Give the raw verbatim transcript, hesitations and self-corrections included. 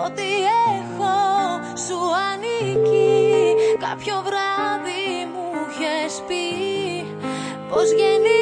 ό,τι έχω σου ανήκει. Κάποιο βράδυ μου είχες πει πως γεννήθηκες